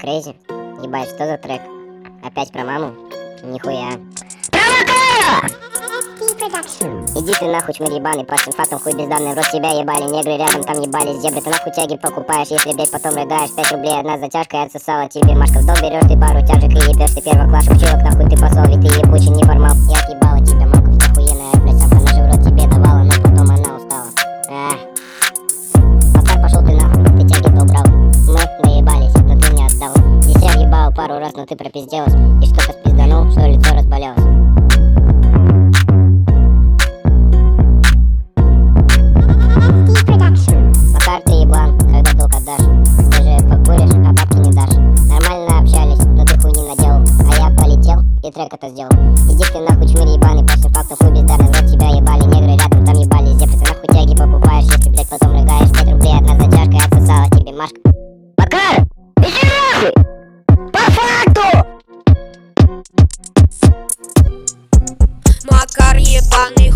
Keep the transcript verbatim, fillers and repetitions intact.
Crazy? Ебать, что за трек? Опять про маму? Нихуя. Иди ты нахуй, чмырь ебаный, пашин фактом хуй безданный, в рот тебя ебали, негры рядом там ебались, зебры, ты нахуй тяги покупаешь, если блять потом рыдаешь, пять рублей одна затяжка, и отсосала тебе Машка, в дом берешь ты пару тяжек и ебешь ты первоклашек, чувак, нахуй ты посол, ведь ты ебучий неформал, я отъебала тебя, мамка, ведь охуенная, блять, самка ножи в рот тебе давала, но потом она устала. Эх. Макар, пошел ты нахуй, ты тяги-то убрал, мы наебались, но ты мне отдал, здесь я въебал пару раз, но ты пропизделась, и что-то спизданул, что лицо разболелось. Макар, ты еблан, когда долг отдашь, ты же покуришь, а бабки не дашь. Нормально общались, но ты хуйни наделал, а я полетел и трек это сделал. Иди ты нахуй, чмырь ебаный, пашин фактом хуй бездарный, в рот тебя ебали, негры рядом там ебались, зебры, ты нахуй тяги покупаешь, если блять потом рыгаешь, пять рублей одна затяжка, и отсосала тебе Машка. Макар, иди нахуй! По факту! Макар ебаный